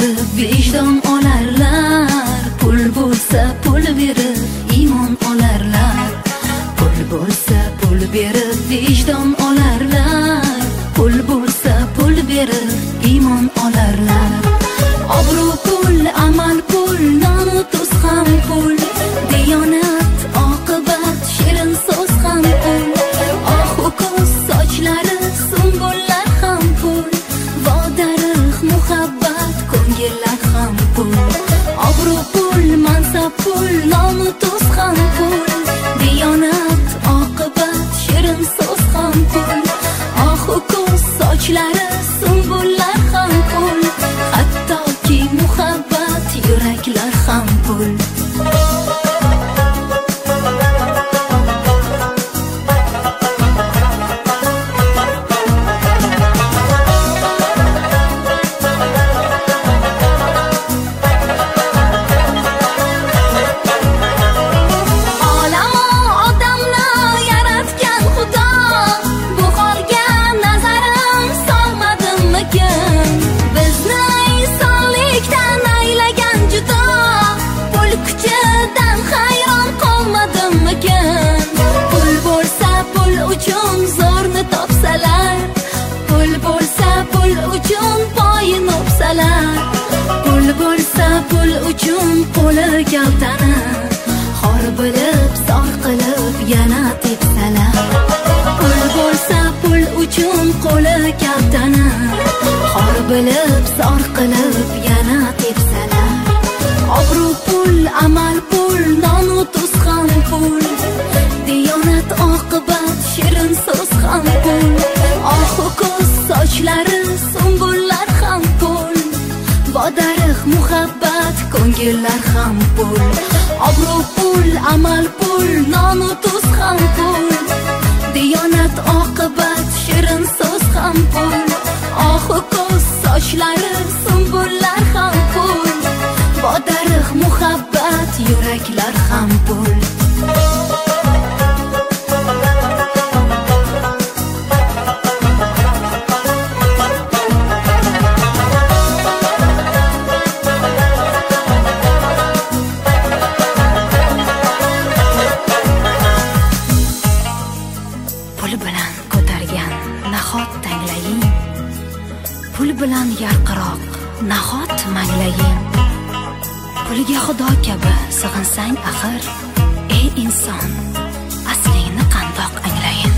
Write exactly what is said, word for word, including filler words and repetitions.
berib vijdon olarlar, pul bo'lsa pul berib iymon olarlar. Pul bo'lsa pul berib vijdon olarlar, pul bo'lsa pul berib iymon olarlar. Obro' pul, amal pul, non tuz ham pul, diyonat, oqibat, shirin so'z ham pul. Oh ko'z sochlari, sumbullar ham pul, vodarix, muhabbat, ko'ngillar ham pul. Obro' pul, mansab pul, non tuz ham pul, diyonat, oqibat, shirin so'z ham pul. Oh ko'z sochlari, sumbullar ham pul, hattoki muhabbat, yuraklar ham pul. Pul bo'lsa pul uchun qo'li kaltani, xor bilib zor qilib yana tepsalar. Pul bo'lsa pul uchun qo'li kaltani, xor bilib zor qilib yana tepsalar. Obro' pul, amal pul, non tuz ham pul, diyonat, oqibat, shirin so'z ham pul. Oh ko'z sochlari, sumbullar ham pul, vodarix, muhabbat, ko'ngillar ham pul. Obro' pul, amal pul, non tuz ham pul, diyonat, oqibat, shirin so'z ham pul. Oh ko'z sochlari, sumbullar ham pul, vodarix, muhabbat, yuraklar ham pul. Pul bilan ko'targan nahot tanglaying, pul bilan yarqiroq nahot manglaying. Pulga xudo kabi sig'insang axir, ey inson, aslingni qandoq anglayin.